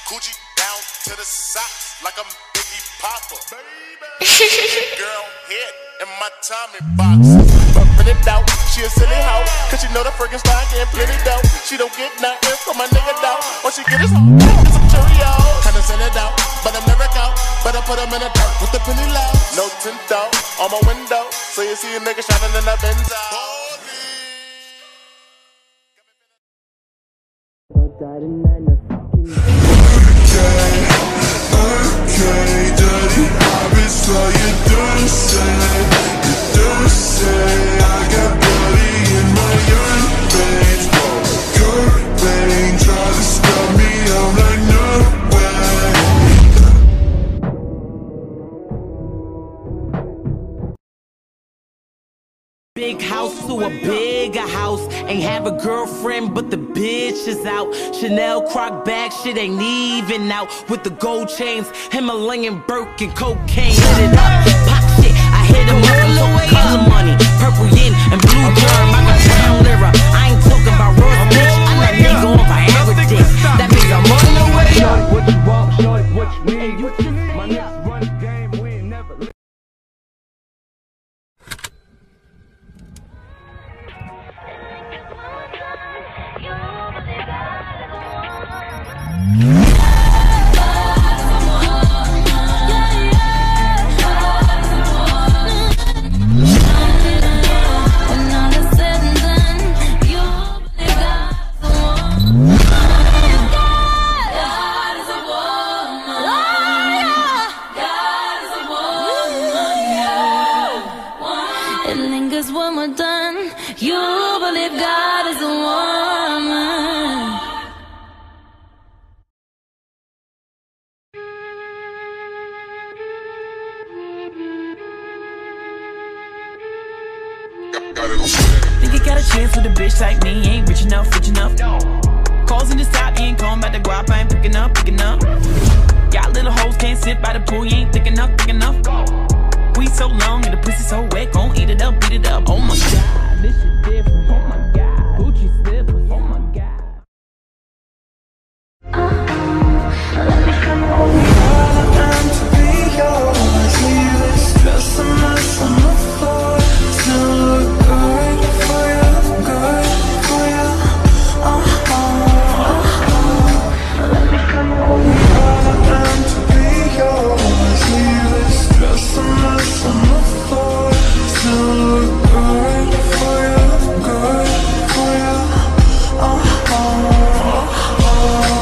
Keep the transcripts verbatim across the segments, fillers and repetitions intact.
Coochie down to the socks like I'm Biggie Popper. Girl head in my Tommy box. But when it out, she a silly hoe. Cause she know the friggin' style getting plenty dough. She don't get nothing from my nigga though. When she get his home, get some Cheerios. Kinda send it out, but I'm never out. Better put him in the dirt with the penny low. No tint though, on my window. So you see a nigga shining in the Benzo. Okay, dirty habits, so you do say, you do say I got bloody in my urine veins. Good thing, try to stop me, I'm like no way. Big house to a bigger house. Ain't have a girlfriend, but the bitch is out. Chanel Croc bag, shit ain't even out. With the gold chains, Himalayan Birkin, cocaine, hit it up. Pop shit, I hit him up with no color money. Purple yin and blue germ, I got brown lira. I ain't talking about Ross, bitch. I'm that nigga on Viagra dick. That means I'm on the way. Shorty, what you want, shorty, what you need. You just my next run game, we ain't never. Think you got a chance with a bitch like me? Ain't rich enough, rich enough. Calls in the top, you ain't calling about the guap. I ain't picking up, picking up. Got little hoes, can't sit by the pool. You ain't thick enough, thick enough. We so long and the pussy so wet, gon' eat it up, beat it up. Oh my god, this shit different. Oh my god, Gucci slippers. Oh my god. Let me come over. All the time to be yours. Leave this stress and mess on the floor. Still look good for you, good for you. Uh-huh, uh-huh. Let me come over. All the time to be yours. Leave this stress and mess on the floor. Still look good for you, good for you. Uh-huh, uh-huh.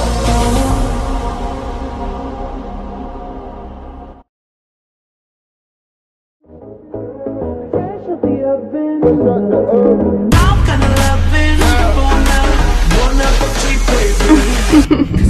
I'm kinda loving, going up, going up a cheap baby.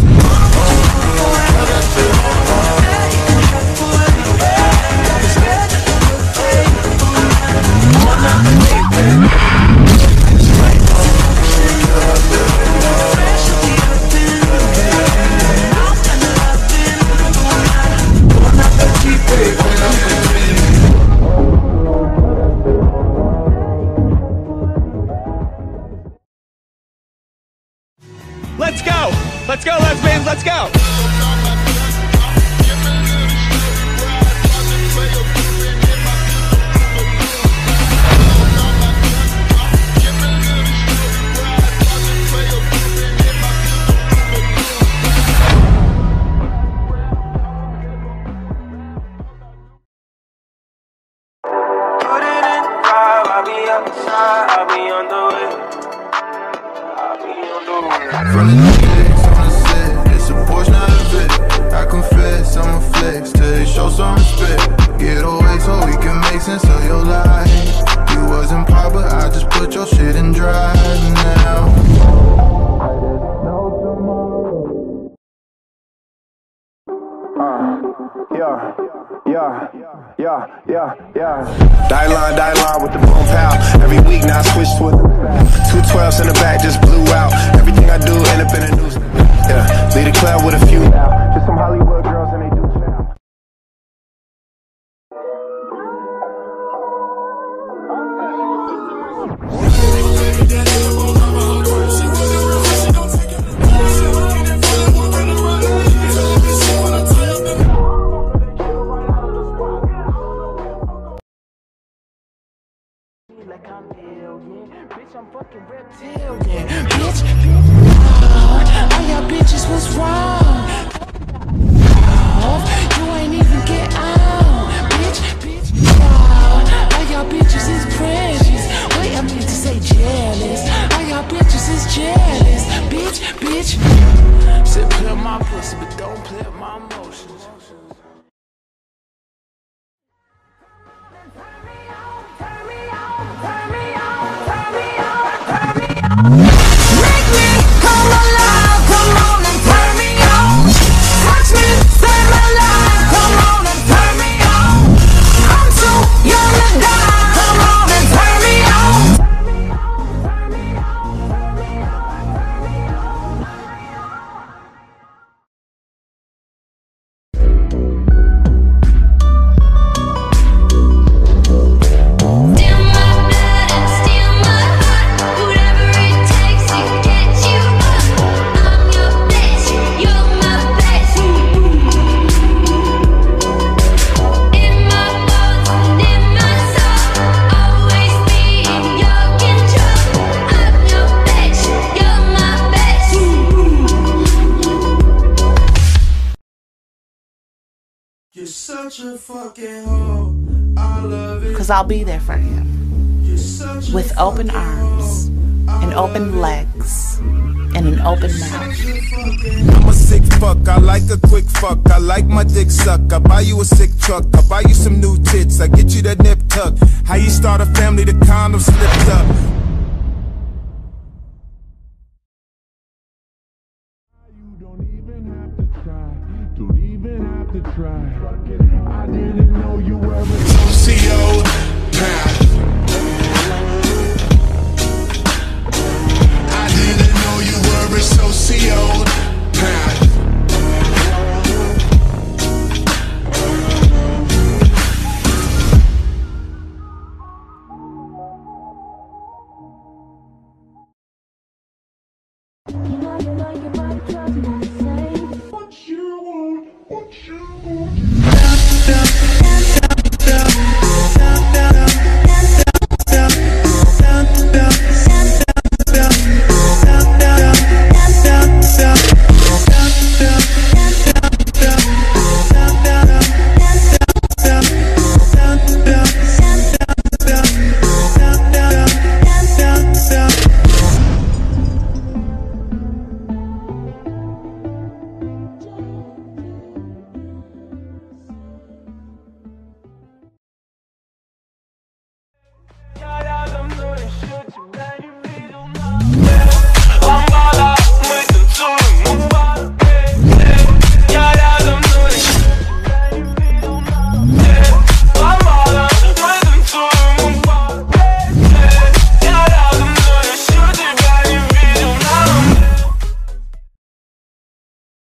Let's go! Let's go, lesbians, let's go! Put it in five, I'll be outside, I'll be on the way. I'll be on the way. From the kicks on the set, it's a Porsche, not a Vic. I confess, I'm a flex till they show some respect. Get away so we can make sense of your life. You wasn't pop, but I just put your shit in drive now. Uh, yeah, yeah, yeah, yeah, yeah. Die line, die line with the boom pow. Every week now I switch to it. Two twelves in the back just blew out. Everything I do end up in the news. Yeah, lead a cloud with a few now. Just some Hollywood girls and they do chow. such a fucking hoe. I love it. Because I'll be there for him. With open arms and open legs and an open mouth. I'm a sick fuck, I like a quick fuck. I like my dick suck. I buy you a sick truck. I buy you some new tits. I get you that nip tuck. How you start a family, the condom slipped up. You don't even have to try. Don't even have to try. I didn't know you ever C O